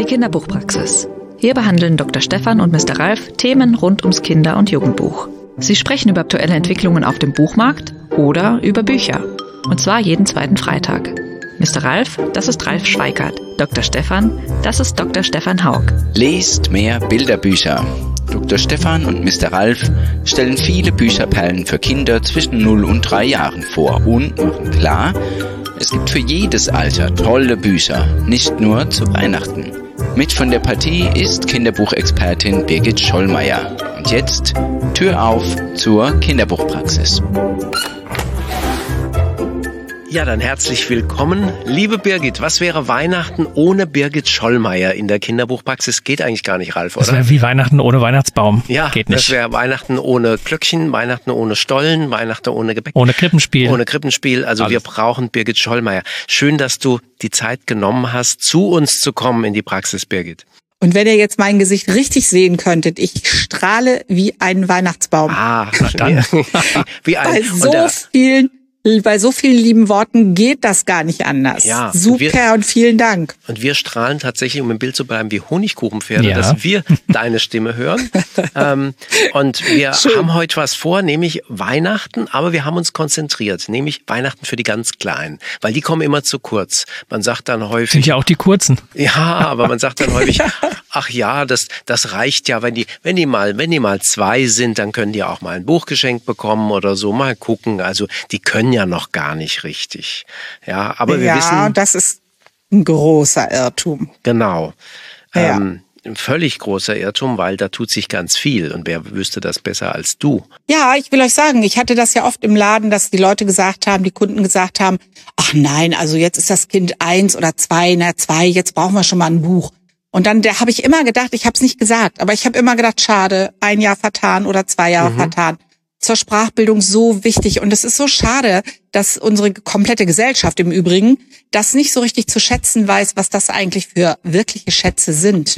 die Kinderbuchpraxis. Hier behandeln Dr. Stefan und Mr. Ralf Themen rund ums Kinder- und Jugendbuch. Sie sprechen über aktuelle Entwicklungen auf dem Buchmarkt oder über Bücher. Und zwar jeden zweiten Freitag. Mr. Ralf, das ist Ralf Schweikart. Dr. Stefan, das ist Dr. Stefan Haug. Lest mehr Bilderbücher. Dr. Stefan und Mr. Ralf stellen viele Bücherperlen für Kinder zwischen 0 und 3 Jahren vor und machen klar, es gibt für jedes Alter tolle Bücher, nicht nur zu Weihnachten. Mit von der Partie ist Kinderbuchexpertin Birgit Schollmeier. Und jetzt Tür auf zur Kinderbuchpraxis. Ja, dann herzlich willkommen. Liebe Birgit, was wäre Weihnachten ohne Birgit Schollmeier in der Kinderbuchpraxis? Geht eigentlich gar nicht, Ralf, oder? Das wäre wie Weihnachten ohne Weihnachtsbaum. Ja, geht nicht. Das wäre Weihnachten ohne Glöckchen, Weihnachten ohne Stollen, Weihnachten ohne Gebäck. Ohne Krippenspiel. Ohne Krippenspiel. Also Alles. Wir brauchen Birgit Schollmeier. Schön, dass du die Zeit genommen hast, zu uns zu kommen in die Praxis, Birgit. Und wenn ihr jetzt mein Gesicht richtig sehen könntet, ich strahle wie ein Weihnachtsbaum. Ah, dann. Wie ein, Bei so vielen lieben Worten geht das gar nicht anders. Ja, super und vielen Dank. Und wir strahlen tatsächlich, um im Bild zu bleiben, wie Honigkuchenpferde, Ja. dass wir deine Stimme hören. Und wir haben heute was vor, nämlich Weihnachten, aber wir haben uns konzentriert, nämlich Weihnachten für die ganz Kleinen, weil die kommen immer zu kurz. Man sagt dann häufig... Sind ja auch die kurzen. Ja, aber man sagt dann häufig, ach ja, das reicht ja, wenn die mal 2 sind, dann können die auch mal ein Buch geschenkt bekommen oder so, mal gucken. Also die können ja noch gar nicht richtig. Ja, aber wir wissen... Ja, das ist ein großer Irrtum. Genau. Ja. Ein völlig großer Irrtum, weil da tut sich ganz viel. Und wer wüsste das besser als du? Ja, ich will euch sagen, ich hatte das ja oft im Laden, dass die Leute gesagt haben, die Kunden gesagt haben, ach nein, also jetzt ist das Kind 1 oder 2, 2, jetzt brauchen wir schon mal ein Buch. Und dann habe ich immer gedacht, ich habe es nicht gesagt, aber ich habe immer gedacht, schade, 1 Jahr vertan oder 2 Jahre vertan. Zur Sprachbildung so wichtig. Und es ist so schade, dass unsere komplette Gesellschaft im Übrigen das nicht so richtig zu schätzen weiß, was das eigentlich für wirkliche Schätze sind.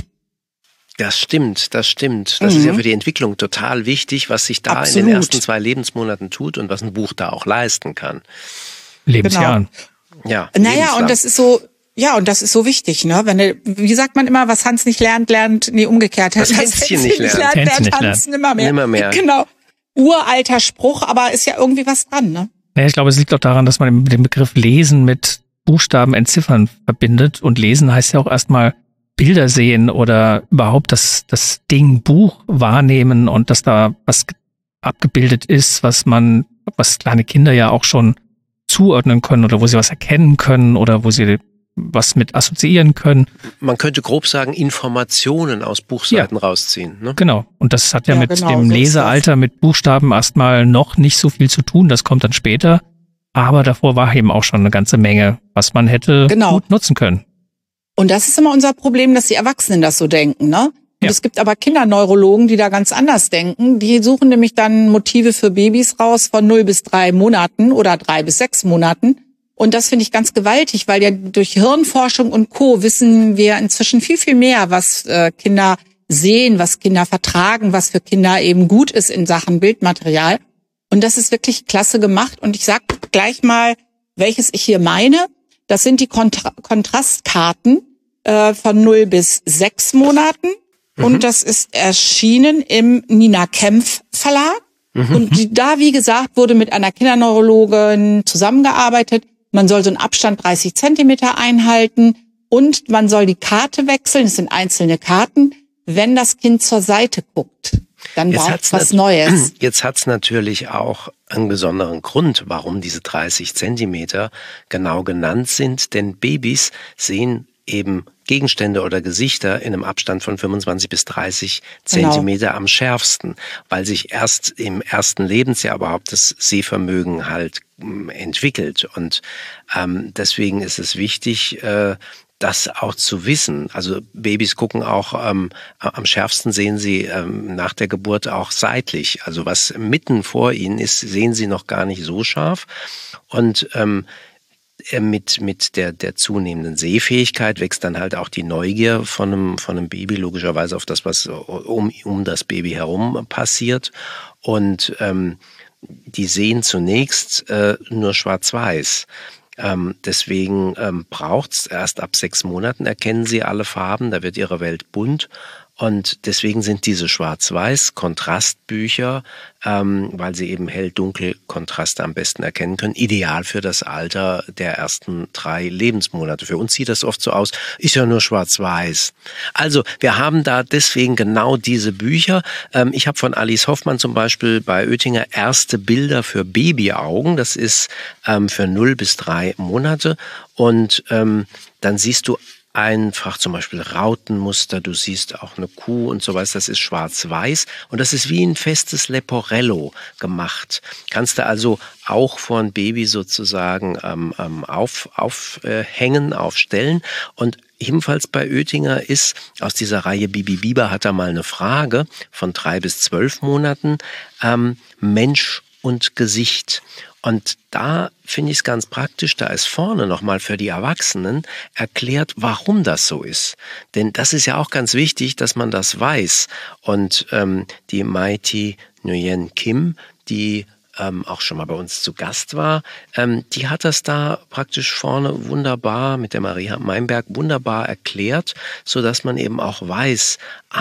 Das stimmt, das stimmt. Das ist ja für die Entwicklung total wichtig, was sich da in den ersten 2 Lebensmonaten tut und was ein Buch da auch leisten kann. Lebensjahren. Ja. Naja, lebenslang. und das ist so... Ja, und das ist so wichtig, ne? Wie sagt man immer, was Hans nicht lernt, umgekehrt. Was Hänschen nicht lernt. lernt Hans nimmer mehr. Genau. Uralter Spruch, aber ist ja irgendwie was dran, ne? Ja, ich glaube, es liegt auch daran, dass man den Begriff Lesen mit Buchstaben entziffern verbindet. Und Lesen heißt ja auch erstmal Bilder sehen oder überhaupt das Ding Buch wahrnehmen und dass da was abgebildet ist, was kleine Kinder ja auch schon zuordnen können oder wo sie was erkennen können oder wo sie was mit assoziieren können. Man könnte grob sagen, Informationen aus Buchseiten rausziehen. Ne? Genau. Und das hat ja mit genau, dem so Lesealter, mit Buchstaben erstmal noch nicht so viel zu tun. Das kommt dann später. Aber davor war eben auch schon eine ganze Menge, was man hätte gut nutzen können. Und das ist immer unser Problem, dass die Erwachsenen das so denken, ne? Und es gibt aber Kinderneurologen, die da ganz anders denken. Die suchen nämlich dann Motive für Babys raus von 0 bis 3 Monaten oder 3 bis 6 Monaten. Und das finde ich ganz gewaltig, weil ja durch Hirnforschung und Co. wissen wir inzwischen viel, viel mehr, was Kinder sehen, was Kinder vertragen, was für Kinder eben gut ist in Sachen Bildmaterial. Und das ist wirklich klasse gemacht. Und ich sag gleich mal, welches ich hier meine. Das sind die Kontrastkarten von 0 bis 6 Monaten. Und das ist erschienen im Nina Kempf Verlag. Und da, wie gesagt, wurde mit einer Kinderneurologin zusammengearbeitet. Man soll so einen Abstand 30 Zentimeter einhalten und man soll die Karte wechseln. Es sind einzelne Karten, wenn das Kind zur Seite guckt. Dann braucht es was Neues. Jetzt hat's natürlich auch einen besonderen Grund, warum diese 30 Zentimeter genau genannt sind. Denn Babys sehen eben Gegenstände oder Gesichter in einem Abstand von 25 bis 30 Zentimeter am schärfsten, weil sich erst im ersten Lebensjahr überhaupt das Sehvermögen halt entwickelt. Und deswegen ist es wichtig, das auch zu wissen. Also Babys gucken auch, am schärfsten sehen sie nach der Geburt auch seitlich. Also was mitten vor ihnen ist, sehen sie noch gar nicht so scharf. Und mit der zunehmenden Sehfähigkeit wächst dann halt auch die Neugier von einem Baby logischerweise auf das, was um das Baby herum passiert. Und die sehen zunächst nur schwarz-weiß. Deswegen braucht's erst ab 6 Monaten erkennen sie alle Farben, da wird ihre Welt bunt. Und deswegen sind diese Schwarz-Weiß-Kontrastbücher, weil sie eben hell-dunkel-Kontraste am besten erkennen können, ideal für das Alter der ersten 3 Lebensmonate. Für uns sieht das oft so aus, ist ja nur Schwarz-Weiß. Also wir haben da deswegen genau diese Bücher. Ich habe von Alice Hoffmann zum Beispiel bei Oettinger erste Bilder für Babyaugen. Das ist für 0 bis 3 Monate. Und dann siehst du einfach zum Beispiel Rautenmuster, du siehst auch eine Kuh und sowas, das ist schwarz-weiß und das ist wie ein festes Leporello gemacht. Kannst du also auch vor ein Baby sozusagen aufhängen, aufstellen. Und ebenfalls bei Oettinger ist aus dieser Reihe Bibi Biber hat er mal eine Frage von 3 bis 12 Monaten, Mensch und Gesicht. Und da finde ich es ganz praktisch, da ist vorne nochmal für die Erwachsenen erklärt, warum das so ist. Denn das ist ja auch ganz wichtig, dass man das weiß. Und die Mighty Nguyen Kim, die auch schon mal bei uns zu Gast war, die hat das da praktisch vorne wunderbar mit der Maria Meinberg wunderbar erklärt, sodass man eben auch weiß,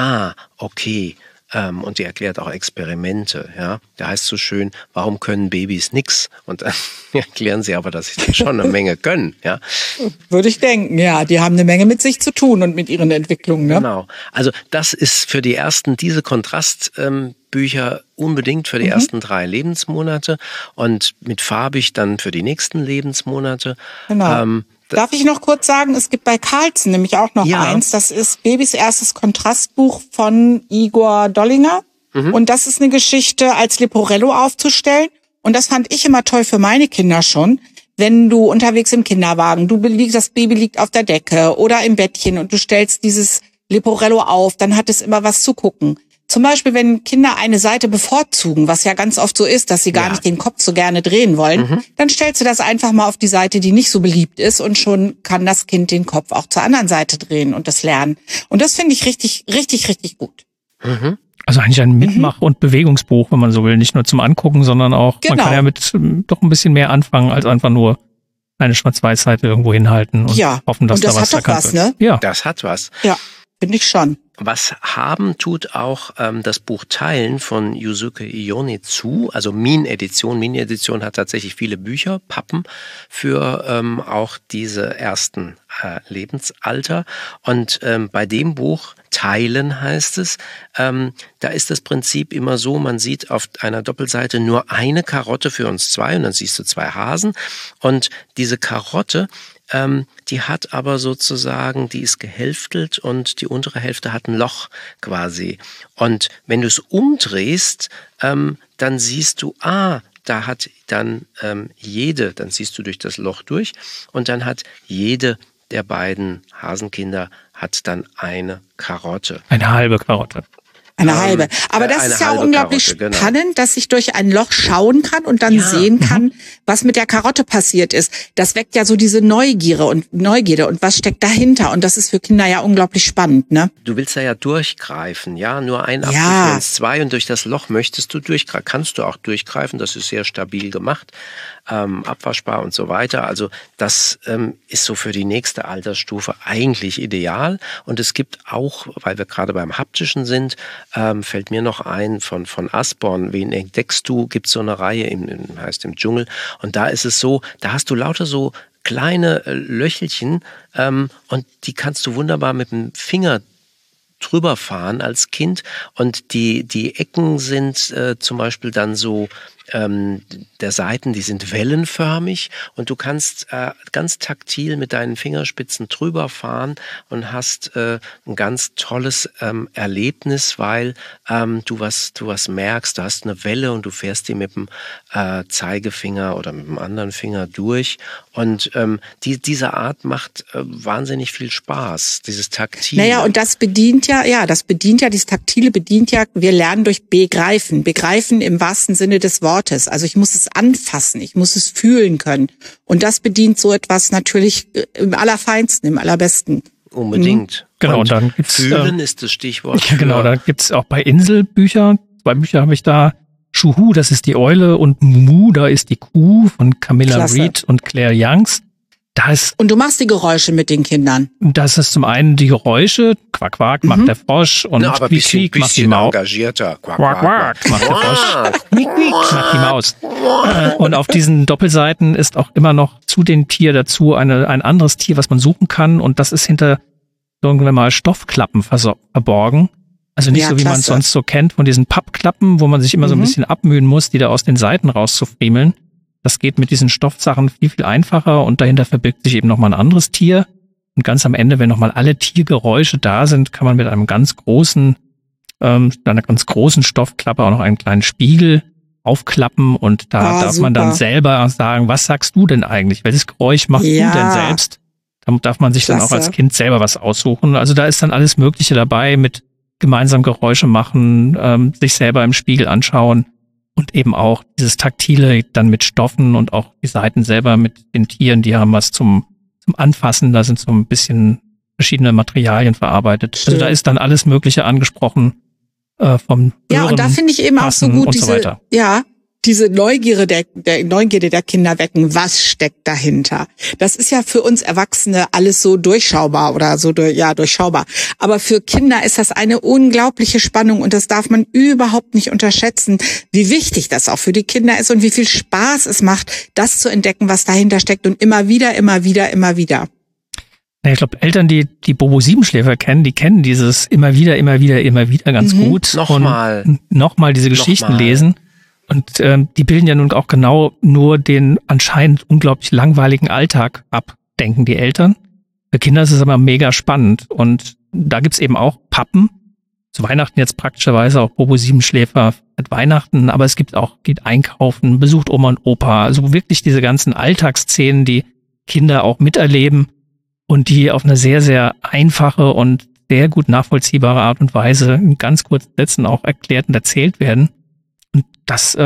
okay, und die erklärt auch Experimente. Ja, da heißt so schön, warum können Babys nix? Und dann erklären sie aber, dass sie schon eine Menge können. Ja, würde ich denken. Ja, die haben eine Menge mit sich zu tun und mit ihren Entwicklungen. Ne? Genau. Also das ist für die ersten diese Kontrastbücher unbedingt für die ersten 3 Lebensmonate und mit farbig dann für die nächsten Lebensmonate. Genau. Darf ich noch kurz sagen, es gibt bei Carlsen nämlich auch noch eins, das ist Babys erstes Kontrastbuch von Igor Dollinger. Und das ist eine Geschichte, als Leporello aufzustellen. Und das fand ich immer toll für meine Kinder schon. Wenn du unterwegs im Kinderwagen, das Baby liegt auf der Decke oder im Bettchen und du stellst dieses Leporello auf, dann hat es immer was zu gucken. Zum Beispiel, wenn Kinder eine Seite bevorzugen, was ja ganz oft so ist, dass sie gar nicht den Kopf so gerne drehen wollen, dann stellst du das einfach mal auf die Seite, die nicht so beliebt ist und schon kann das Kind den Kopf auch zur anderen Seite drehen und das lernen. Und das finde ich richtig, richtig, richtig gut. Also eigentlich ein Mitmach- und Bewegungsbuch, wenn man so will. Nicht nur zum Angucken, sondern auch, man kann ja mit doch ein bisschen mehr anfangen, als einfach nur eine Schwarz-Weiß-Seite irgendwo hinhalten und hoffen, dass und das da was erkannt wird. Ne? Ja, das hat was. Ja, finde ich schon. Was haben tut auch das Buch Teilen von Yusuke Ionezu, also Min-Edition. Min-Edition hat tatsächlich viele Bücher, Pappen für auch diese ersten Lebensalter. Und bei dem Buch Teilen heißt es, da ist das Prinzip immer so, man sieht auf einer Doppelseite nur eine Karotte für uns 2 und dann siehst du 2 Hasen. Und diese Karotte, die hat aber sozusagen, die ist gehälftelt und die untere Hälfte hat ein Loch quasi. Und wenn du es umdrehst, dann siehst du, da hat dann dann siehst du durch das Loch durch und dann hat jede der beiden Hasenkinder hat dann eine Karotte. Eine halbe Karotte. Eine halbe. Aber das ist ja auch unglaublich spannend, dass ich durch ein Loch schauen kann und dann sehen kann, was mit der Karotte passiert ist. Das weckt ja so diese Neugierde und was steckt dahinter. Und das ist für Kinder ja unglaublich spannend, ne? Du willst da ja durchgreifen, ja? Nur ein Apfel für uns 2 und durch das Loch möchtest du durchgreifen. Kannst du auch durchgreifen, das ist sehr stabil gemacht. Abwaschbar und so weiter. Also das ist so für die nächste Altersstufe eigentlich ideal. Und es gibt auch, weil wir gerade beim Haptischen sind, fällt mir noch ein von Asborn, wen entdeckst du, gibt es so eine Reihe, heißt im Dschungel. Und da ist es so, da hast du lauter so kleine Löchelchen und die kannst du wunderbar mit dem Finger drüber fahren als Kind. Und die Ecken sind zum Beispiel dann so der Seiten, die sind wellenförmig und du kannst ganz taktil mit deinen Fingerspitzen drüber fahren und hast ein ganz tolles Erlebnis, weil du was merkst, du hast eine Welle und du fährst die mit dem Zeigefinger oder mit dem anderen Finger durch und diese Art macht wahnsinnig viel Spaß, dieses Taktile. Naja, und das bedient dieses Taktile bedient ja, wir lernen durch Begreifen im wahrsten Sinne des Wortes. Also ich muss es anfassen, ich muss es fühlen können. Und das bedient so etwas natürlich im Allerfeinsten, im Allerbesten. Unbedingt. Genau, und dann gibt's Fühlen ist das Stichwort. Ja, genau, da gibt's auch bei Inselbücher, 2 Bücher habe ich da, Schuhu, das ist die Eule, und Mumu, da ist die Kuh von Camilla Klasse. Reed und Claire Youngs. Und du machst die Geräusche mit den Kindern. Das ist zum einen die Geräusche, Quack, Quack macht der Frosch und aber Quiek, Quiek macht die Maus. engagierter. Quack, Quack, Quack macht der Frosch. Quiek, Quiek macht die Maus. Und auf diesen Doppelseiten ist auch immer noch zu dem Tier dazu ein anderes Tier, was man suchen kann, und das ist hinter irgendwann mal Stoffklappen verborgen. Also nicht so, wie man es sonst so kennt, von diesen Pappklappen, wo man sich immer so ein bisschen abmühen muss, die da aus den Seiten rauszufriemeln. Das geht mit diesen Stoffsachen viel, viel einfacher, und dahinter verbirgt sich eben nochmal ein anderes Tier. Und ganz am Ende, wenn nochmal alle Tiergeräusche da sind, kann man mit einer ganz großen Stoffklappe auch noch einen kleinen Spiegel aufklappen, und da darf man dann selber sagen, was sagst du denn eigentlich? Welches Geräusch machst du denn selbst? Da darf man sich dann auch als Kind selber was aussuchen. Also da ist dann alles Mögliche dabei, mit gemeinsam Geräusche machen, sich selber im Spiegel anschauen. Und eben auch dieses Taktile dann mit Stoffen und auch die Seiten selber mit den Tieren, die haben was zum Anfassen. Da sind so ein bisschen verschiedene Materialien verarbeitet. Stimmt. Also da ist dann alles Mögliche angesprochen vom Hören, und da finde ich eben auch so gut diese Neugierde der Kinder wecken. Was steckt dahinter? Das ist ja für uns Erwachsene alles so durchschaubar oder so durchschaubar. Aber für Kinder ist das eine unglaubliche Spannung, und das darf man überhaupt nicht unterschätzen, wie wichtig das auch für die Kinder ist und wie viel Spaß es macht, das zu entdecken, was dahinter steckt, und immer wieder. Ich glaube, Eltern, die Bobo Siebenschläfer kennen, die kennen dieses immer wieder ganz gut. Nochmal diese Geschichten lesen. Und die bilden ja nun auch genau nur den anscheinend unglaublich langweiligen Alltag ab, denken die Eltern. Für Kinder ist es aber mega spannend. Und da gibt's eben auch Pappen. Zu Weihnachten jetzt praktischerweise auch Bobo Siebenschläfer at Weihnachten. Aber es gibt auch, geht einkaufen, besucht Oma und Opa. Also wirklich diese ganzen Alltagsszenen, die Kinder auch miterleben und die auf eine sehr, sehr einfache und sehr gut nachvollziehbare Art und Weise in ganz kurzen Sätzen auch erklärt und erzählt werden. Und das,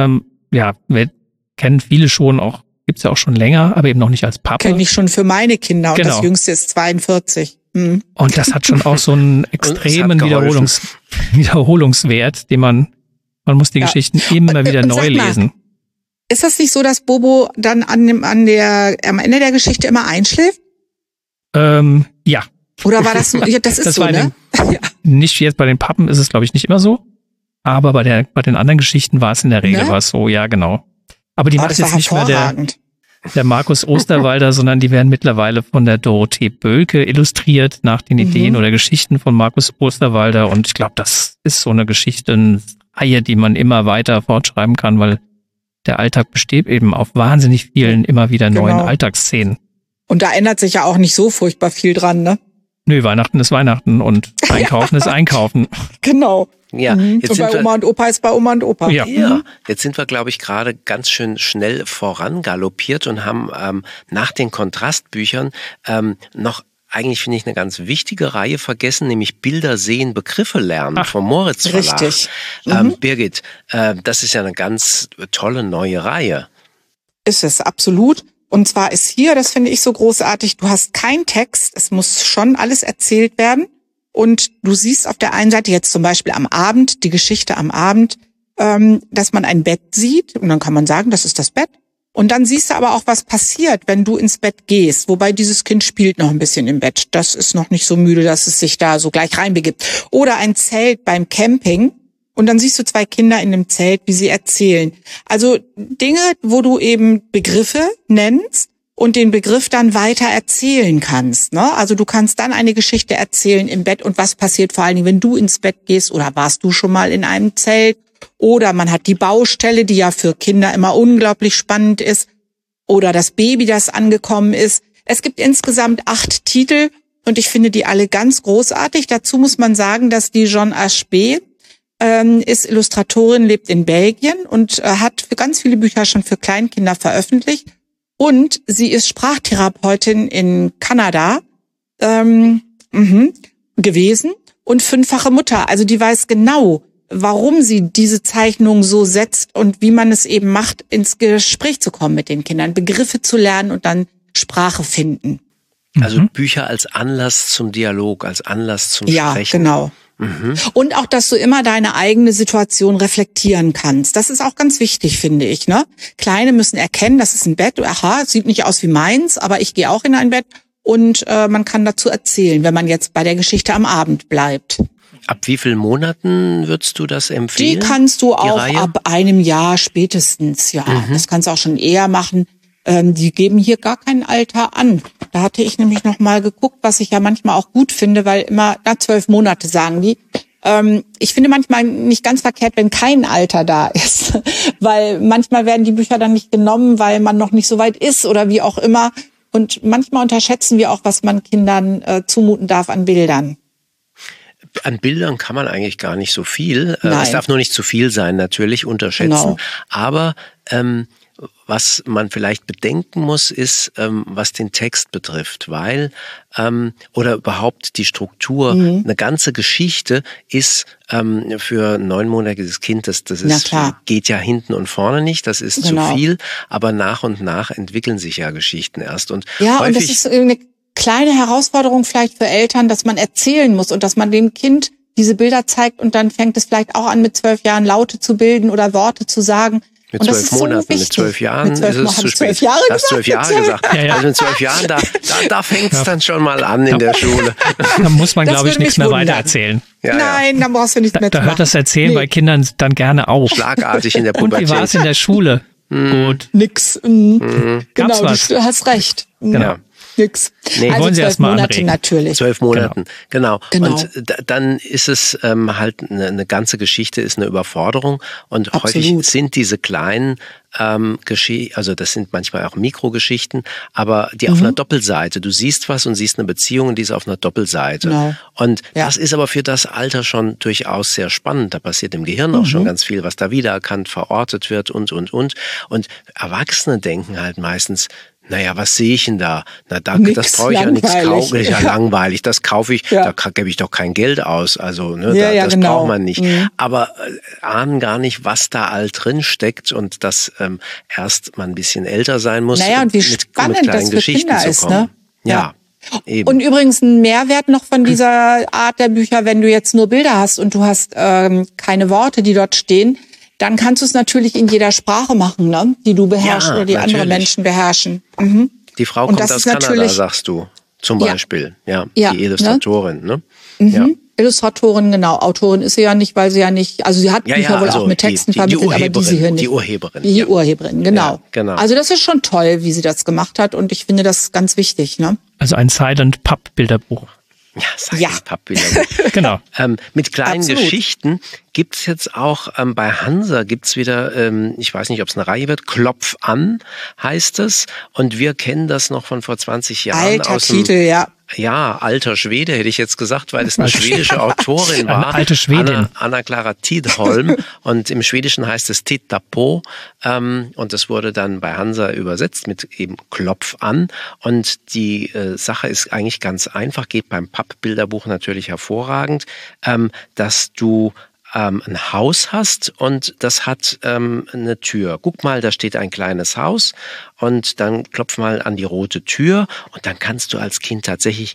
kennen viele schon auch, gibt's ja auch schon länger, aber eben noch nicht als Pappe. Kenne ich schon für meine Kinder, und das Jüngste ist 42. Mhm. Und das hat schon auch so einen extremen Wiederholungswert, den man muss die Geschichten immer wieder neu lesen. Ist das nicht so, dass Bobo dann am Ende der Geschichte immer einschläft? Ja. Oder war das so? Ja, das ist so, ne? Nicht jetzt bei den Pappen ist es, glaube ich, nicht immer so. Aber bei den anderen Geschichten war es in der Regel war es so, ja, genau. Aber die macht jetzt nicht mehr der Markus Osterwalder, sondern die werden mittlerweile von der Dorothee Bölke illustriert nach den Ideen oder Geschichten von Markus Osterwalder. Und ich glaube, das ist so eine Geschichtenreihe, die man immer weiter fortschreiben kann, weil der Alltag besteht eben auf wahnsinnig vielen, immer wieder neuen Alltagsszenen. Und da ändert sich ja auch nicht so furchtbar viel dran, ne? Nö, Weihnachten ist Weihnachten und Einkaufen ist Einkaufen. Genau. Ja, jetzt und bei Oma und Opa ist bei Oma und Opa. Ja, jetzt sind wir, glaube ich, gerade ganz schön schnell vorangaloppiert und haben nach den Kontrastbüchern noch eigentlich, finde ich, eine ganz wichtige Reihe vergessen, nämlich Bilder sehen, Begriffe lernen vom Moritz Verlag. Richtig. Birgit, das ist ja eine ganz tolle neue Reihe. Ist es, absolut. Und zwar ist hier, das finde ich so großartig, du hast keinen Text, es muss schon alles erzählt werden. Und du siehst auf der einen Seite jetzt zum Beispiel am Abend, die Geschichte am Abend, dass man ein Bett sieht. Und dann kann man sagen, das ist das Bett. Und dann siehst du aber auch, was passiert, wenn du ins Bett gehst. Wobei dieses Kind spielt noch ein bisschen im Bett. Das ist noch nicht so müde, dass es sich da so gleich reinbegibt. Oder ein Zelt beim Camping. Und dann siehst du zwei Kinder in dem Zelt, wie sie erzählen. Also Dinge, wo du eben Begriffe nennst und den Begriff dann weiter erzählen kannst, ne? Also du kannst dann eine Geschichte erzählen im Bett, und was passiert vor allen Dingen, wenn du ins Bett gehst, oder warst du schon mal in einem Zelt, oder man hat die Baustelle, die ja für Kinder immer unglaublich spannend ist, oder das Baby, das angekommen ist. Es gibt insgesamt 8 Titel, und ich finde die alle ganz großartig. Dazu muss man sagen, dass die Jeanne Ashbé ist Illustratorin, lebt in Belgien und hat für ganz viele Bücher schon für Kleinkinder veröffentlicht. Und sie ist Sprachtherapeutin in Kanada gewesen und 5-fache Mutter. Also die weiß genau, warum sie diese Zeichnung so setzt und wie man es eben macht, ins Gespräch zu kommen mit den Kindern, Begriffe zu lernen und dann Sprache finden. Also Bücher als Anlass zum Dialog, als Anlass zum Sprechen. Ja, genau. Und auch, dass du immer deine eigene Situation reflektieren kannst. Das ist auch ganz wichtig, finde ich. Ne? Kleine müssen erkennen, das ist ein Bett. Aha, es sieht nicht aus wie meins, aber ich gehe auch in ein Bett. Und man kann dazu erzählen, wenn man jetzt bei der Geschichte am Abend bleibt. Ab wie vielen Monaten würdest du das empfehlen? Die kannst du auch ab einem Jahr spätestens. Ja, das kannst du auch schon eher machen. Die geben hier gar kein Alter an. Da hatte ich nämlich noch mal geguckt, was ich ja manchmal auch gut finde, weil immer 12 Monate sagen die. Ich finde manchmal nicht ganz verkehrt, wenn kein Alter da ist, weil manchmal werden die Bücher dann nicht genommen, weil man noch nicht so weit ist oder wie auch immer. Und manchmal unterschätzen wir auch, was man Kindern zumuten darf an Bildern. An Bildern kann man eigentlich gar nicht so viel. Nein. Es darf nur nicht zu viel sein, natürlich, unterschätzen. Genau. Aber was man vielleicht bedenken muss, ist, was den Text betrifft, weil, oder überhaupt die Struktur, eine ganze Geschichte ist für ein 9-monatiges Kind, das ist, geht ja hinten und vorne nicht, das ist zu viel, aber nach und nach entwickeln sich ja Geschichten erst. Und ja, und das ist eine kleine Herausforderung vielleicht für Eltern, dass man erzählen muss und dass man dem Kind diese Bilder zeigt und dann fängt es vielleicht auch an, mit 12 Jahren Laute zu bilden oder Worte zu sagen. Mit 12 Monaten, mit 12 Jahren ist es zu spät. 12 Jahre du hast 12 Jahre gesagt. Ja. Also mit 12 Jahren, da fängt es dann schon mal an in der Schule. Da muss man, glaube ich, nichts mehr weiter erzählen. Ja, nein, dann brauchst du nichts mehr zu machen. Da hört das Erzählen bei Kindern dann gerne auf. Schlagartig in der Pubertät. Und wie war es in der Schule? Gut. Nix. Genau, du hast recht. Genau. Nix. Nee, also wollen Sie 12 Monate anregen. Natürlich. 12 Monaten, genau. Und dann ist es halt eine ganze Geschichte, ist eine Überforderung und häufig sind diese kleinen also das sind manchmal auch Mikrogeschichten, aber die auf einer Doppelseite. Du siehst was und siehst eine Beziehung und die ist auf einer Doppelseite. Genau. Und das ist aber für das Alter schon durchaus sehr spannend. Da passiert im Gehirn auch schon ganz viel, was da wiedererkannt, verortet wird und. Und Erwachsene denken halt meistens, naja, was sehe ich denn da? Na, das brauche ich ja nichts kaufen. Ist ja langweilig. Das kaufe ich, da gebe ich doch kein Geld aus. Also, das braucht man nicht. Aber ahnen gar nicht, was da all drin steckt und dass erst man ein bisschen älter sein muss. Naja, und wie spannend das für Kinder ist, ne? Ja. Eben. Und übrigens ein Mehrwert noch von dieser Art der Bücher, wenn du jetzt nur Bilder hast und du hast keine Worte, die dort stehen, dann kannst du es natürlich in jeder Sprache machen, ne? Die du beherrschst oder die andere Menschen beherrschen. Die Frau kommt aus Kanada, sagst du, zum Beispiel. Ja, die Illustratorin, ne? Ja. Illustratorin, genau. Autorin ist sie ja nicht, weil sie ja nicht, also sie hat Bücher wohl auch mit Texten vermittelt, aber diese hier nicht. Die Urheberin. Die Urheberin, genau. Ja, genau. Also das ist schon toll, wie sie das gemacht hat und ich finde das ganz wichtig, ne? Also ein Silent Pub Bilderbuch. Ja, Pappbilderbuch. Genau. Mit kleinen Geschichten gibt's jetzt auch bei Hansa gibt's wieder, ich weiß nicht, ob es eine Reihe wird, Klopf an heißt es. Und wir kennen das noch von vor 20 Jahren. Alter Titel, Ja, alter Schwede, hätte ich jetzt gesagt, weil es eine schwedische Autorin war. Eine alte Schwedin. Anna-Clara Tidholm. Und im Schwedischen heißt es Titta på. Und das wurde dann bei Hansa übersetzt mit eben Klopf an. Und die Sache ist eigentlich ganz einfach, geht beim Pappbilderbuch natürlich hervorragend, dass du ein Haus hast und das hat eine Tür. Guck mal, da steht ein kleines Haus und dann klopf mal an die rote Tür und dann kannst du als Kind tatsächlich,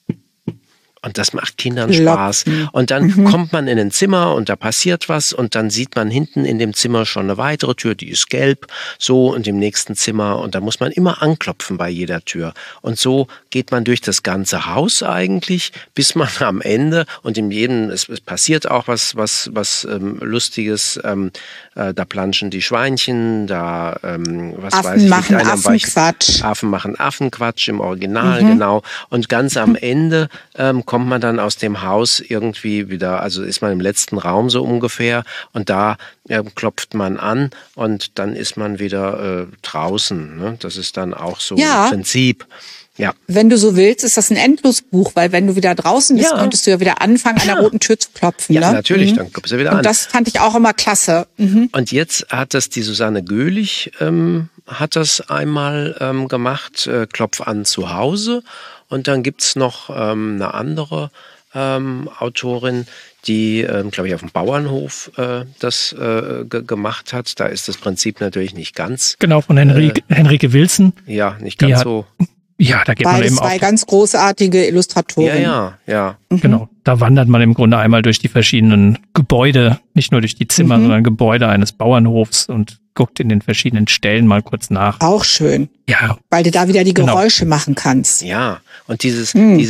und das macht Kindern Spaß. Und dann kommt man in ein Zimmer und da passiert was und dann sieht man hinten in dem Zimmer schon eine weitere Tür, die ist gelb, so, und im nächsten Zimmer, und da muss man immer anklopfen bei jeder Tür. Und so geht man durch das ganze Haus eigentlich, bis man am Ende, und in jedem, es passiert auch was Lustiges, da planschen die Schweinchen, da, Affen machen Affenquatsch. Affen machen Affenquatsch im Original, genau. Und ganz am Ende kommt man dann aus dem Haus irgendwie wieder, also ist man im letzten Raum so ungefähr und da klopft man an und dann ist man wieder draußen. Ne? Das ist dann auch so im Prinzip. Ja. Wenn du so willst, ist das ein Endlosbuch, weil wenn du wieder draußen bist, könntest du ja wieder anfangen, an der roten Tür zu klopfen. Ja, ne? Natürlich, dann kommst du wieder an. Und das fand ich auch immer klasse. Und jetzt hat das die Susanne Göhlich, hat das einmal gemacht, Klopf an zu Hause. Und dann gibt's noch eine andere Autorin, die, glaube ich, auf dem Bauernhof das gemacht hat. Da ist das Prinzip natürlich nicht ganz. Genau, von Henrike Wilson. Ja, nicht ganz so Ja, da geht Beide man eben zwei auch. ganz großartige Illustratoren. Ja. Genau, da wandert man im Grunde einmal durch die verschiedenen Gebäude, nicht nur durch die Zimmer, sondern Gebäude eines Bauernhofs und guckt in den verschiedenen Stellen mal kurz nach. Auch schön, Ja, weil du da wieder die Geräusche machen kannst. Ja, und dieses,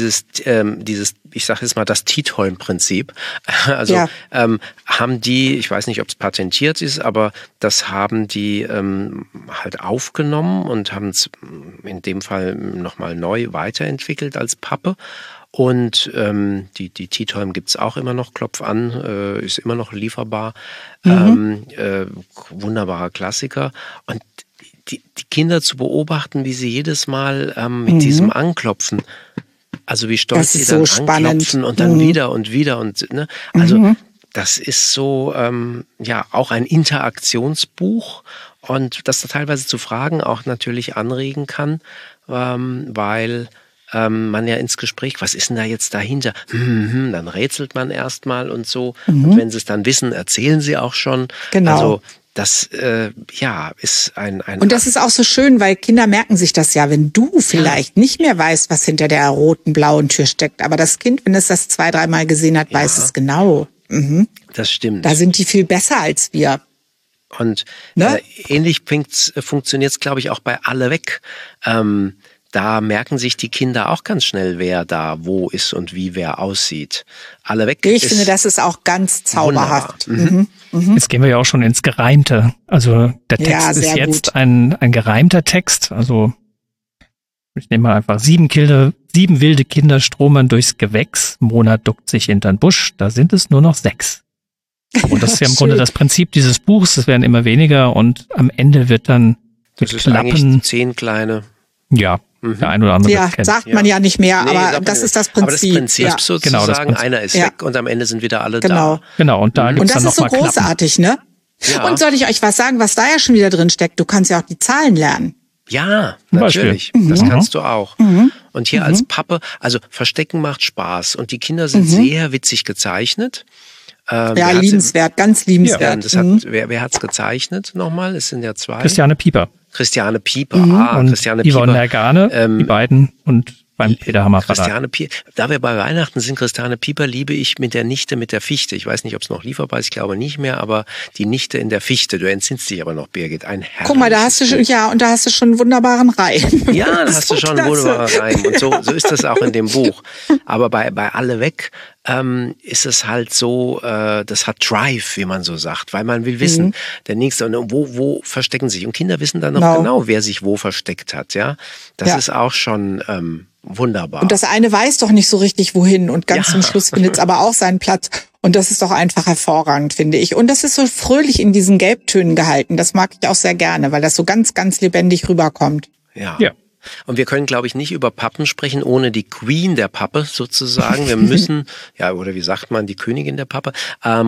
ich sage jetzt mal, das Tietholm-Prinzip. Also haben die, ich weiß nicht, ob es patentiert ist, aber das haben die halt aufgenommen und haben es in dem Fall nochmal neu weiterentwickelt als Pappe. Und die Tietholm gibt's auch immer noch, Klopf an, ist immer noch lieferbar. Wunderbarer Klassiker. Und die Kinder zu beobachten, wie sie jedes Mal mit diesem Anklopfen, also wie stolz sie dann so anklopfen und dann wieder und wieder. Und ne? Also das ist so auch ein Interaktionsbuch und das teilweise zu Fragen auch natürlich anregen kann, weil man ja ins Gespräch, was ist denn da jetzt dahinter? Dann rätselt man erstmal und so. Und wenn sie es dann wissen, erzählen sie auch schon. Genau. Also das ist ein Und das ist auch so schön, weil Kinder merken sich das ja, wenn du vielleicht nicht mehr weißt, was hinter der roten, blauen Tür steckt. Aber das Kind, wenn es das 2-3 Mal gesehen hat, weiß es genau. Das stimmt. Da sind die viel besser als wir. Und Ne? ähnlich funktioniert es, glaube ich, auch bei Alle weg. Da merken sich die Kinder auch ganz schnell, wer da wo ist und wie wer aussieht. Alle weg. Ich finde, das ist auch ganz zauberhaft. Jetzt gehen wir ja auch schon ins Gereimte. Also der Ja, Text ist sehr jetzt gut. ein gereimter Text. Also ich nehme mal einfach 7 wilde Kinder stromern durchs Gewächs. Monat duckt sich hintern Busch. Da sind es nur noch 6. Und das ist ja im Grunde Schön. das Prinzip dieses Buchs. Es werden immer weniger und am Ende wird dann Das mit ist eigentlich Klappen, 10 kleine. ja, der ein oder andere Ja, kennt. sagt man ja nicht mehr, Nee, aber sagt man das nicht. ist das Aber das Prinzip. Prinzip Ja. sozusagen, Genau, das Prinzip. einer ist Ja. weg und am Ende sind wieder alle Genau. da. Genau, und da Und gibt's das dann ist so nochmal Klappen. großartig, ne? Ja. Und soll ich euch was sagen, was da ja schon wieder drin steckt? Du kannst ja auch die Zahlen lernen. Ja, Zum Beispiel. natürlich. Das kannst du auch. Und hier als Pappe, also Verstecken macht Spaß und die Kinder sind sehr witzig gezeichnet. Ja, wer hat's- liebenswert, ganz liebenswert. Das hat, wer hat's gezeichnet nochmal? Es sind ja 2. Christiane Pieper Christiane Pieper. und Christiane Yvonne Pieper. Nergane, die beiden und beim Peter Hammer Verlag. Christiane Pieper. Da wir bei Weihnachten sind, Christiane Pieper liebe ich mit der Nichte mit der Fichte. Ich weiß nicht, ob es noch lieferbar ist, ich glaube nicht mehr, aber die Nichte in der Fichte. Du entsinnst dich aber noch, Birgit. Ein herrliches Guck mal, da hast du schon, Buch. und da hast du schon einen wunderbaren Reim. Ja, da hast du schon einen klasse. wunderbaren Reim. Und so ist das auch in dem Buch. Aber bei Alle weg ist es halt so, das hat Drive, wie man so sagt, weil man will wissen, der Nächste, und wo verstecken sich. Und Kinder wissen dann noch genau, wer sich wo versteckt hat. Ja, das ist auch schon wunderbar. Und das eine weiß doch nicht so richtig wohin und ganz Ja. zum Schluss findet es aber auch seinen Platz. Und das ist doch einfach hervorragend, finde ich. Und das ist so fröhlich in diesen Gelbtönen gehalten. Das mag ich auch sehr gerne, weil das so ganz, ganz lebendig rüberkommt. Ja. Ja. Und wir können, glaube ich, nicht über Pappen sprechen, ohne die Queen der Pappe sozusagen. Wir müssen, ja, oder wie sagt man, die Königin der Pappe,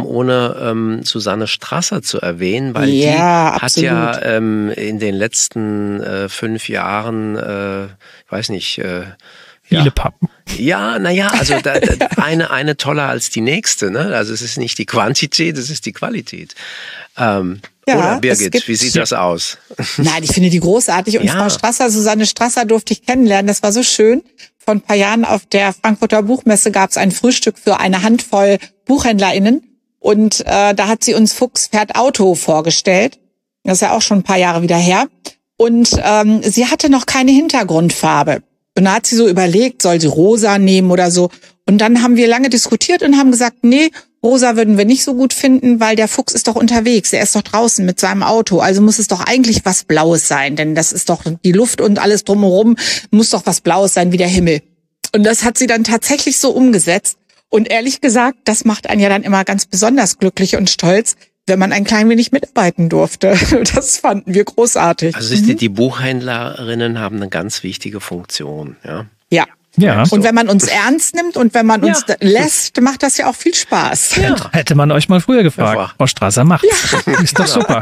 ohne Susanne Strasser zu erwähnen, weil die Ja, hat ja in den letzten 5 Jahren, ich weiß nicht, Viele Pappen. ja, naja, also eine toller als die nächste, ne? Also es ist nicht die Quantität, es ist die Qualität. Oder es Birgit, gibt- wie sieht das aus? Nein, ich finde die großartig. Und Ja. Frau Strasser, Susanne Strasser durfte ich kennenlernen. Das war so schön. Vor ein paar Jahren auf der Frankfurter Buchmesse gab es ein Frühstück für eine Handvoll BuchhändlerInnen. Und da hat sie uns Fuchs fährt Auto vorgestellt. Das ist ja auch schon ein paar Jahre wieder her. Und sie hatte noch keine Hintergrundfarbe. Und da hat sie so überlegt, soll sie rosa nehmen oder so. Und dann haben wir lange diskutiert und haben gesagt, nee, rosa würden wir nicht so gut finden, weil der Fuchs ist doch unterwegs, der ist doch draußen mit seinem Auto. Also muss es doch eigentlich was Blaues sein, denn das ist doch die Luft und alles drumherum, muss doch was Blaues sein wie der Himmel. Und das hat sie dann tatsächlich so umgesetzt. Und ehrlich gesagt, das macht einen ja dann immer ganz besonders glücklich und stolz, wenn man ein klein wenig mitarbeiten durfte. Das fanden wir großartig. Also siehst du, die Buchhändlerinnen haben eine ganz wichtige Funktion, ja. Ja. Ja. Und wenn man uns ernst nimmt und wenn man uns lässt, macht das ja auch viel Spaß. Hätte man euch mal früher gefragt. Ja. Frau Strasser macht's. Ist doch super.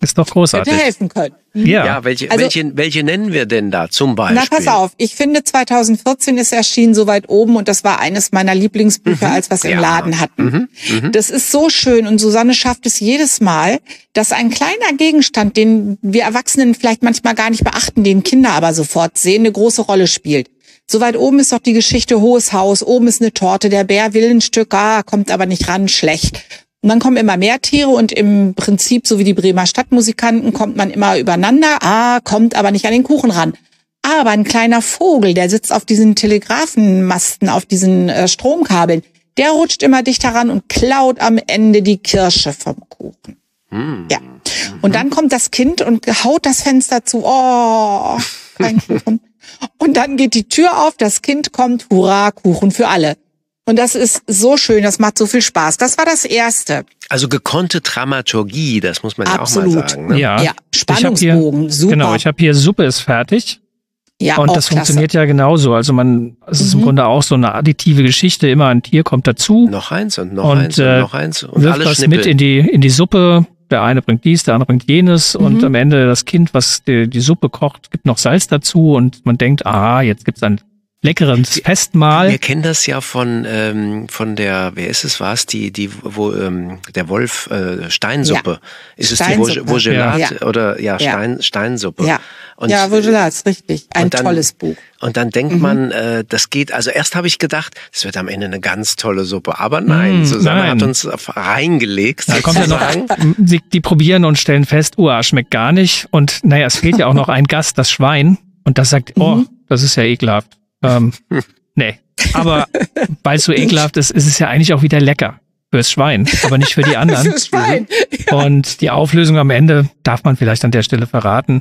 ist doch großartig. Hätte helfen können. Ja, welche nennen wir denn da zum Beispiel? Na, pass auf. Ich finde, 2014 ist erschienen so weit oben und das war eines meiner Lieblingsbücher, als wir es im Laden hatten. Das ist so schön und Susanne schafft es jedes Mal, dass ein kleiner Gegenstand, den wir Erwachsenen vielleicht manchmal gar nicht beachten, den Kinder aber sofort sehen, eine große Rolle spielt. So weit oben ist doch die Geschichte Hohes Haus, oben ist eine Torte, der Bär will ein Stück, kommt aber nicht ran, schlecht. Und dann kommen immer mehr Tiere und im Prinzip, so wie die Bremer Stadtmusikanten, kommt man immer übereinander, kommt aber nicht an den Kuchen ran. Aber ein kleiner Vogel, der sitzt auf diesen Telegrafenmasten, auf diesen Stromkabeln, der rutscht immer dichter ran und klaut am Ende die Kirsche vom Kuchen. Ja. Und dann kommt das Kind und haut das Fenster zu. Oh, kein Kuchen. Und dann geht die Tür auf, das Kind kommt, hurra, Kuchen für alle. Und das ist so schön, das macht so viel Spaß. Das war das Erste. Also gekonnte Dramaturgie, das muss man ja auch mal sagen. Ne? Ja, Spannungsbogen, super. Genau, ich habe hier Suppe ist fertig. Ja, und auch das klasse. funktioniert ja genauso. Also es ist im Grunde auch so eine additive Geschichte. Immer ein Tier kommt dazu. Noch eins und noch eins und noch eins. Und wirft alles was Schnippel. mit in die Suppe. Der eine bringt dies, der andere bringt jenes. Und am Ende das Kind, was die Suppe kocht, gibt noch Salz dazu. Und man denkt, jetzt gibt's ein leckeres Festmahl. Wir kennen das ja von der, wer ist es, wo der Wolf Steinsuppe. Ja. Ist es Steinsuppe. die Vogelat Ja. oder Ja. Steinsuppe? Ja, Und, Vogelat, ist richtig. Ein dann, tolles Buch. Und dann denkt man, das geht, also erst habe ich gedacht, es wird am Ende eine ganz tolle Suppe. Aber nein, Susanne hat uns reingelegt. Da kommt ja noch, die probieren und stellen fest, schmeckt gar nicht. Und es fehlt ja auch noch ein Gast, das Schwein. Und das sagt, das ist ja ekelhaft. Nee. Aber weil es so ekelhaft ist, ist es ja eigentlich auch wieder lecker fürs Schwein, aber nicht für die anderen. Fürs Schwein. Und die Auflösung am Ende darf man vielleicht an der Stelle verraten.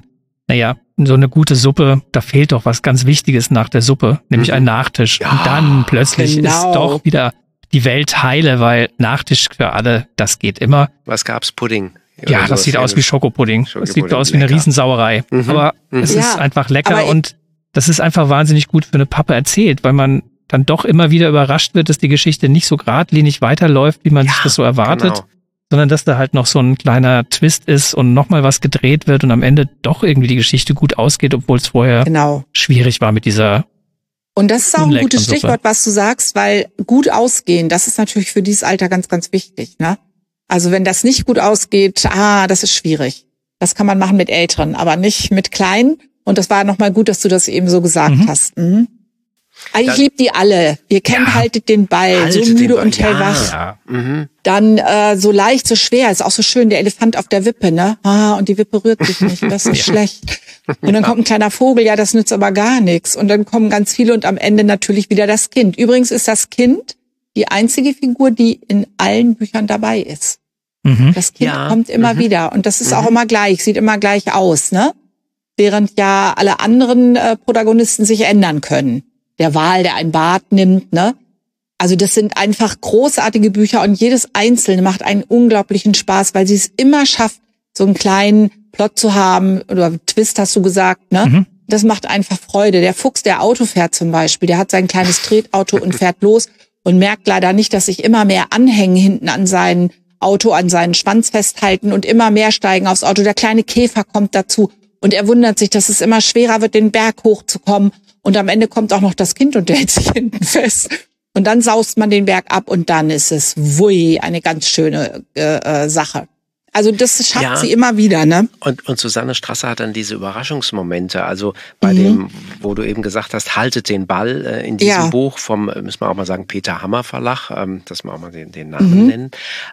So eine gute Suppe, da fehlt doch was ganz Wichtiges nach der Suppe, nämlich ein Nachtisch. Ja, und dann plötzlich genau. ist doch wieder die Welt heile, weil Nachtisch für alle, das geht immer. Was gab's? Pudding? Ja, Oder das sieht aus wie Schokopudding. Das sieht aus wie eine lecker. Riesensauerei. Aber es ist einfach lecker und das ist einfach wahnsinnig gut für eine Pappe erzählt, weil man dann doch immer wieder überrascht wird, dass die Geschichte nicht so geradlinig weiterläuft, wie man sich das so erwartet, genau. sondern dass da halt noch so ein kleiner Twist ist und nochmal was gedreht wird und am Ende doch irgendwie die Geschichte gut ausgeht, obwohl es vorher schwierig war mit dieser. Und das ist auch ein gutes Stichwort, was du sagst, weil gut ausgehen, das ist natürlich für dieses Alter ganz, ganz wichtig, ne? Also wenn das nicht gut ausgeht, das ist schwierig. Das kann man machen mit Älteren, aber nicht mit Kleinen. Und das war nochmal gut, dass du das eben so gesagt hast. Mhm. Also ich liebe die alle. Ihr kennt Haltet den Ball, so müde und hellwach. Ja. Dann so leicht, so schwer. Ist auch so schön, der Elefant auf der Wippe, ne? Und die Wippe rührt sich nicht, das ist schlecht. Und dann kommt ein kleiner Vogel, das nützt aber gar nichts. Und dann kommen ganz viele und am Ende natürlich wieder das Kind. Übrigens ist das Kind die einzige Figur, die in allen Büchern dabei ist. Das Kind kommt immer wieder und das ist auch immer gleich, sieht immer gleich aus, ne? Während ja alle anderen Protagonisten sich ändern können. Der Wal, der ein Bad nimmt, ne? Also das sind einfach großartige Bücher und jedes einzelne macht einen unglaublichen Spaß, weil sie es immer schafft, so einen kleinen Plot zu haben oder Twist hast du gesagt, ne? Das macht einfach Freude. Der Fuchs, der Auto fährt zum Beispiel, der hat sein kleines Tretauto und fährt los und merkt leider nicht, dass sich immer mehr Anhängen hinten an sein Auto, an seinen Schwanz festhalten und immer mehr steigen aufs Auto. Der kleine Käfer kommt dazu und er wundert sich, dass es immer schwerer wird, den Berg hochzukommen. Und am Ende kommt auch noch das Kind und der hält sich hinten fest. Und dann saust man den Berg ab und dann ist es, eine ganz schöne Sache. Also das schafft sie immer wieder, ne? Und Susanne Strasser hat dann diese Überraschungsmomente, also bei dem, wo du eben gesagt hast, haltet den Ball in diesem Buch vom, müssen wir auch mal sagen, Peter Hammer Verlag, dass wir auch mal den Namen nennen.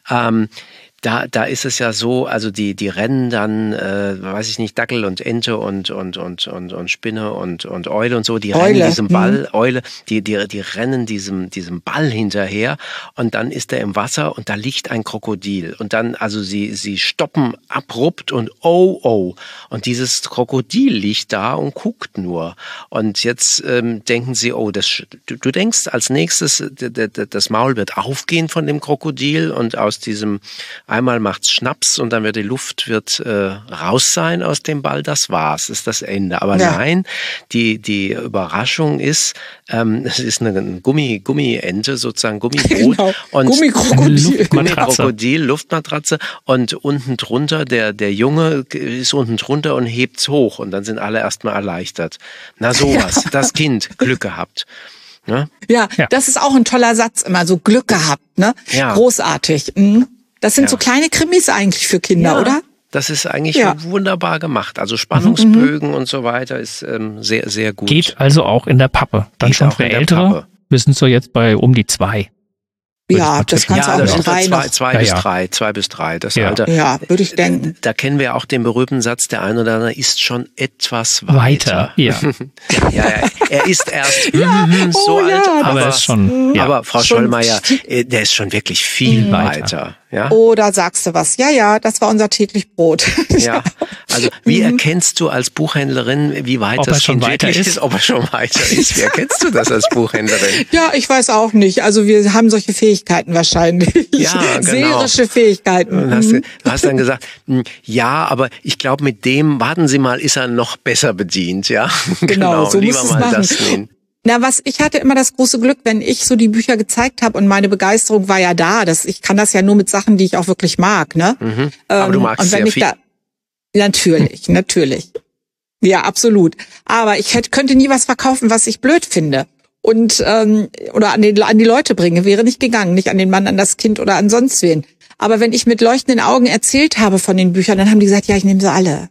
Da ist es ja so, also die rennen dann, weiß ich nicht, Dackel und Ente und Spinne und Eule und so, die rennen diesem Ball, Eule, die rennen diesem Ball hinterher und dann ist er im Wasser und da liegt ein Krokodil und dann, also sie stoppen abrupt und und dieses Krokodil liegt da und guckt nur und jetzt denken sie, du denkst als nächstes, das Maul wird aufgehen von dem Krokodil und aus diesem Einmal macht's Schnaps und dann wird die Luft raus sein aus dem Ball. Das war's, ist das Ende. Aber nein, die Überraschung ist, es ist eine Gummiente, sozusagen Gummiboot. Genau. Und Luftmatratze. Luftmatratze. Und unten drunter, der Junge ist unten drunter und hebt's hoch. Und dann sind alle erstmal erleichtert. Na sowas, das Kind, Glück gehabt. Ne? Ja, das ist auch ein toller Satz immer, so Glück gehabt, ne? Ja. Großartig. Das sind so kleine Krimis eigentlich für Kinder, oder? Das ist eigentlich wunderbar gemacht. Also Spannungsbögen und so weiter ist sehr, sehr gut. Geht also auch in der Pappe. Dann Geht schon auch für in der Ältere. Pappe. Wir sind so jetzt bei um die 2. Ja, das kannst du auch mit 3 noch. 2 bis 3, das Alter. Ja, würde ich denken. Da kennen wir auch den berühmten Satz, der ein oder andere ist schon etwas weiter. Ja. Ja, er ist erst so alt, aber ist schon. Ja. Aber Frau Schollmeier, der ist schon wirklich viel weiter. Ja? Oder sagst du was? Ja, das war unser täglich Brot. Ja, also wie erkennst du als Buchhändlerin, wie weit das Kind wirklich ist, ob er schon weiter ist? Wie erkennst du das als Buchhändlerin? Ja, ich weiß auch nicht. Also wir haben solche Fähigkeiten wahrscheinlich. Ja, genau. Seherische Fähigkeiten. Und du hast dann gesagt, ja, aber ich glaube mit dem, warten Sie mal, ist er noch besser bedient, ja? Genau, so lieber muss es mal machen. das nehmen. Na, ich hatte immer das große Glück, wenn ich so die Bücher gezeigt habe und meine Begeisterung war ja da. Ich kann das ja nur mit Sachen, die ich auch wirklich mag, ne? Aber du magst und wenn sehr viel. Natürlich. Ja, absolut. Aber ich könnte nie was verkaufen, was ich blöd finde. Und oder an die Leute bringe, wäre nicht gegangen, nicht an den Mann, an das Kind oder an sonst wen. Aber wenn ich mit leuchtenden Augen erzählt habe von den Büchern, dann haben die gesagt, ja, ich nehme sie alle.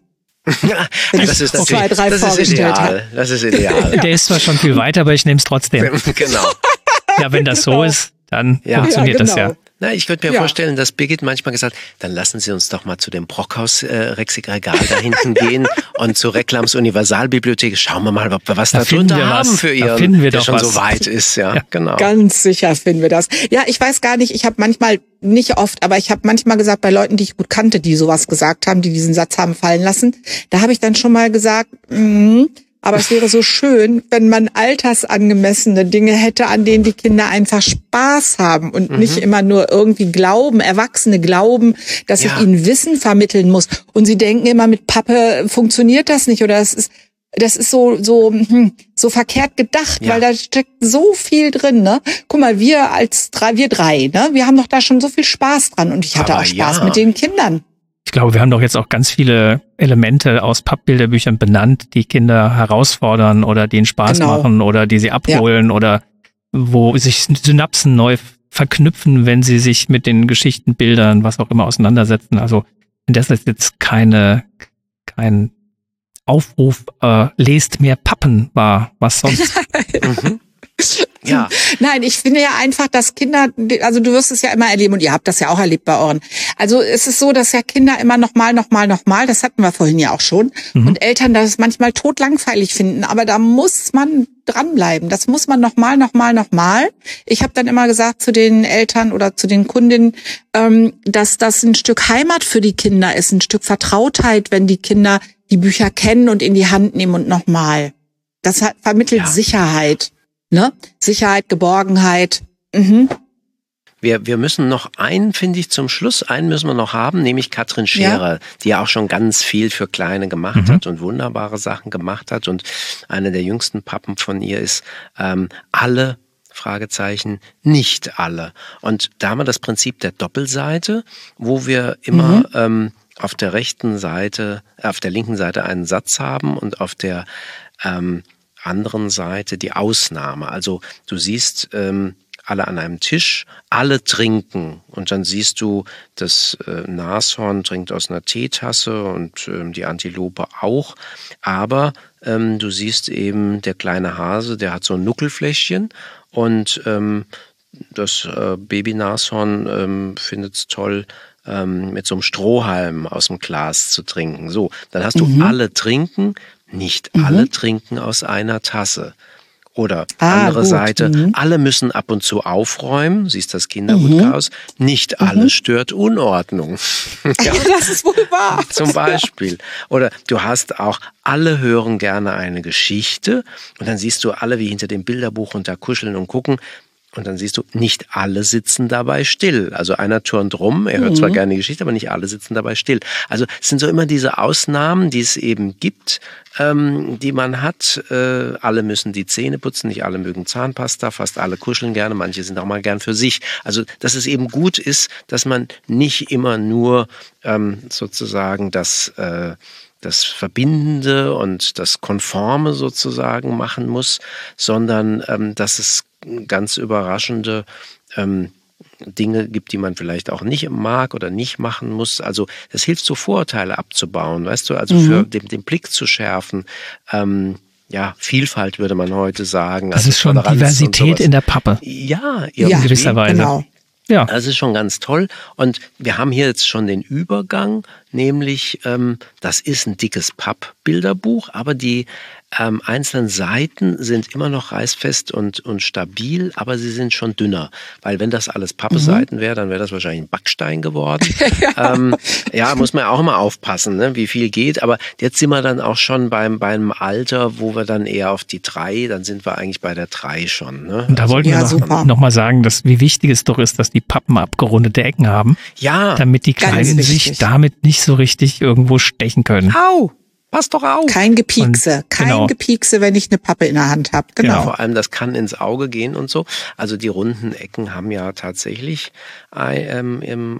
Das ist zwei, drei vorgestellt ideal. Das ist ideal. Der ist zwar schon viel weiter, aber ich nehme es trotzdem. Genau. Ja, wenn das so ist, dann funktioniert das ja. Na, ich könnte mir vorstellen, dass Birgit manchmal gesagt, dann lassen Sie uns doch mal zu dem Brockhaus-Regal da hinten gehen und zur Reklams Universalbibliothek. Schauen wir mal, ob wir was da drunter haben für Ihren, der schon so weit ist. Ja, genau. Ganz sicher finden wir das. Ja, ich weiß gar nicht, ich habe manchmal, nicht oft, aber ich habe manchmal gesagt, bei Leuten, die ich gut kannte, die sowas gesagt haben, die diesen Satz haben fallen lassen, da habe ich dann schon mal gesagt, aber es wäre so schön, wenn man altersangemessene Dinge hätte, an denen die Kinder einfach Spaß haben und nicht immer nur irgendwie glauben, Erwachsene glauben, dass ich ihnen Wissen vermitteln muss. Und sie denken immer, mit Pappe funktioniert das nicht oder das ist so verkehrt gedacht, weil da steckt so viel drin, ne? Guck mal, wir drei, ne? Wir haben doch da schon so viel Spaß dran und ich hatte auch Spaß mit den Kindern. Ich glaube, wir haben doch jetzt auch ganz viele Elemente aus Pappbilderbüchern benannt, die Kinder herausfordern oder denen Spaß machen oder die sie abholen oder wo sich Synapsen neu verknüpfen, wenn sie sich mit den Geschichten, Bildern, was auch immer auseinandersetzen. Also das ist jetzt kein Aufruf, lest mehr Pappen war, was sonst. Ja. Nein, ich finde ja einfach, dass Kinder, also du wirst es ja immer erleben und ihr habt das ja auch erlebt bei euren. Also es ist so, dass ja Kinder immer nochmal, das hatten wir vorhin ja auch schon, und Eltern das manchmal totlangweilig finden, aber da muss man dranbleiben. Das muss man nochmal. Ich habe dann immer gesagt zu den Eltern oder zu den Kundinnen, dass das ein Stück Heimat für die Kinder ist, ein Stück Vertrautheit, wenn die Kinder die Bücher kennen und in die Hand nehmen und nochmal. Das vermittelt Sicherheit. Ne? Sicherheit, Geborgenheit. Wir müssen noch finde ich, zum Schluss müssen wir noch haben, nämlich Katrin Scherer, die ja auch schon ganz viel für Kleine gemacht hat und wunderbare Sachen gemacht hat. Und eine der jüngsten Pappen von ihr ist alle, Fragezeichen, nicht alle. Und da haben wir das Prinzip der Doppelseite, wo wir immer auf der linken Seite einen Satz haben und auf der anderen Seite die Ausnahme. Also du siehst alle an einem Tisch, alle trinken und dann siehst du, das Nashorn trinkt aus einer Teetasse und die Antilope auch, aber du siehst eben, der kleine Hase, der hat so ein Nuckelfläschchen und das Baby-Nashorn findet es toll, mit so einem Strohhalm aus dem Glas zu trinken. So, dann hast du alle trinken, nicht alle trinken aus einer Tasse. Oder andere Seite, alle müssen ab und zu aufräumen, siehst das Kinderbuchhaus, nicht alles stört Unordnung. Ja, das ist wohl wahr. Zum Beispiel. Oder du hast auch, alle hören gerne eine Geschichte und dann siehst du alle wie hinter dem Bilderbuch und da kuscheln und gucken. Und dann siehst du, nicht alle sitzen dabei still. Also einer turnt rum, er hört zwar gerne die Geschichte, aber nicht alle sitzen dabei still. Also es sind so immer diese Ausnahmen, die es eben gibt, die man hat. Alle müssen die Zähne putzen, nicht alle mögen Zahnpasta, fast alle kuscheln gerne, manche sind auch mal gern für sich. Also dass es eben gut ist, dass man nicht immer nur sozusagen das Verbindende und das Konforme sozusagen machen muss, sondern dass es ganz überraschende Dinge gibt, die man vielleicht auch nicht mag oder nicht machen muss. Also das hilft, so Vorurteile abzubauen, weißt du, also für den Blick zu schärfen. Vielfalt würde man heute sagen. Das ist schon Toleranz, Diversität in der Pappe. Ja, in gewisser Weise. Genau. Ja. Das ist schon ganz toll. Und wir haben hier jetzt schon den Übergang, nämlich das ist ein dickes Pappbilderbuch, aber die einzelnen Seiten sind immer noch reißfest und stabil, aber sie sind schon dünner. Weil wenn das alles Pappe-Seiten wäre, dann wäre das wahrscheinlich ein Backstein geworden. Muss man auch immer aufpassen, ne, wie viel geht. Aber jetzt sind wir dann auch schon beim Alter, wo wir dann eher auf die 3, dann sind wir eigentlich bei der 3 schon. Ne? Und da wollten wir noch mal sagen, dass wie wichtig es doch ist, dass die Pappen abgerundete Ecken haben. Ja. Damit die Kleinen sich damit nicht so richtig irgendwo stechen können. Au! Pass doch auf. Kein Gepiekse, Gepiekse, wenn ich eine Pappe in der Hand habe. Genau. Ja, vor allem, das kann ins Auge gehen und so. Also die runden Ecken haben ja tatsächlich einen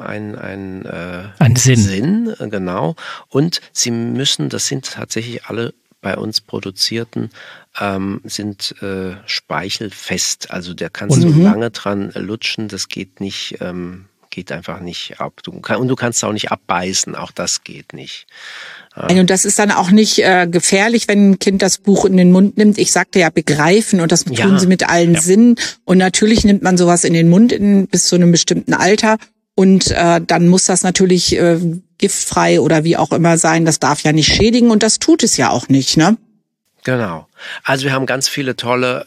Sinn, genau. Und sie müssen, das sind tatsächlich alle bei uns produzierten, sind speichelfest. Also da kannst du lange dran lutschen, das geht nicht, geht einfach nicht ab. Und du kannst auch nicht abbeißen, auch das geht nicht. Und das ist dann auch nicht gefährlich, wenn ein Kind das Buch in den Mund nimmt. Ich sagte ja begreifen und das tun sie mit allen Sinnen. Und natürlich nimmt man sowas in den Mund bis zu einem bestimmten Alter. Und dann muss das natürlich giftfrei oder wie auch immer sein. Das darf ja nicht schädigen und das tut es ja auch nicht, ne? Genau. Also wir haben ganz viele tolle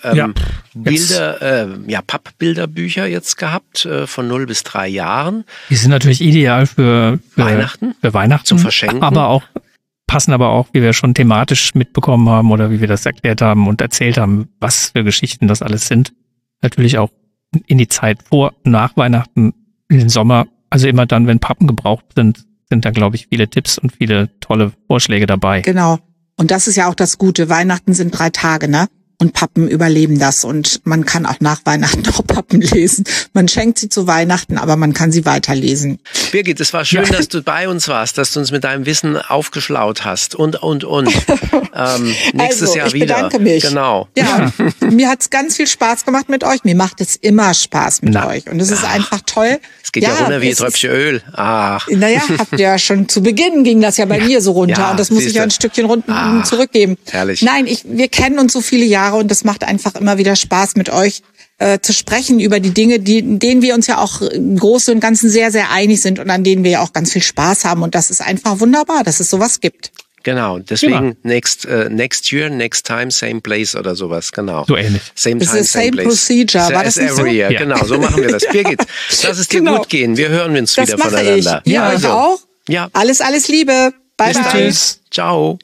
Pappbilderbücher jetzt gehabt, von 0 bis 3 Jahren. Die sind natürlich ideal für Weihnachten. Zum Verschenken. Passen aber auch, wie wir schon thematisch mitbekommen haben oder wie wir das erklärt haben und erzählt haben, was für Geschichten das alles sind. Natürlich auch in die Zeit vor, nach Weihnachten, in den Sommer. Also immer dann, wenn Pappen gebraucht sind da, glaube ich, viele Tipps und viele tolle Vorschläge dabei. Genau. Und das ist ja auch das Gute. Weihnachten sind 3 Tage, ne? Und Pappen überleben das. Und man kann auch nach Weihnachten noch Pappen lesen. Man schenkt sie zu Weihnachten, aber man kann sie weiterlesen. Birgit, es war schön, dass du bei uns warst, dass du uns mit deinem Wissen aufgeschlaut hast. Und. Nächstes Jahr wieder. Ich bedanke mich. Genau. Ja, mir hat's ganz viel Spaß gemacht mit euch. Mir macht es immer Spaß mit euch. Und es ist einfach toll. Es geht ja runter wie ein Tröpfchen Öl. Ach. Naja, habt ihr ja schon zu Beginn ging das ja bei mir so runter. Ja, und das muss ich ja ein Stückchen zurückgeben. Herrlich. Nein, wir kennen uns so viele Jahre und das macht einfach immer wieder Spaß mit euch zu sprechen über die Dinge, denen wir uns ja auch im Großen und Ganzen sehr, sehr einig sind und an denen wir ja auch ganz viel Spaß haben. Und das ist einfach wunderbar, dass es sowas gibt. Genau, deswegen next year, next time, same place oder sowas, genau. So ähnlich. Same time, same place. Procedure, war das nicht so? Every year. Ja. Genau, so machen wir das. Birgit, lass es dir gut gehen. Wir hören uns wieder voneinander. Ich. Ja, also, ich auch. Ja. Alles Liebe. Bye, bis bye. Tschüss. Ciao.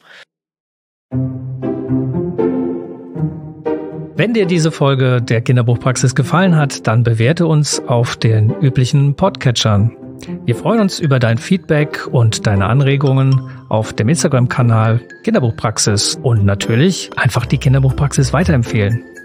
Wenn dir diese Folge der Kinderbuchpraxis gefallen hat, dann bewerte uns auf den üblichen Podcatchern. Wir freuen uns über dein Feedback und deine Anregungen auf dem Instagram-Kanal Kinderbuchpraxis und natürlich einfach die Kinderbuchpraxis weiterempfehlen.